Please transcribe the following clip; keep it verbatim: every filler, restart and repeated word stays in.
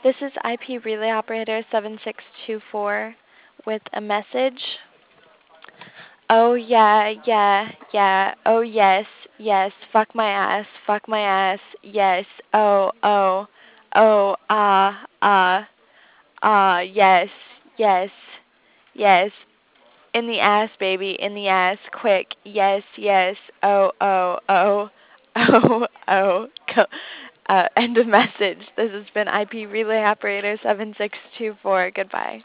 This is I P relay operator seven six two four with a message. Oh yeah, yeah, yeah. Oh yes, yes. Fuck my ass, fuck my ass. Yes. Oh, oh. Oh, ah, ah. Ah, yes, yes. Yes. In the ass, baby, in the ass. Quick. Yes, yes. Oh, oh, oh. Oh, oh. Go. Uh, end of message. This has been I P relay operator seven six two four. Goodbye.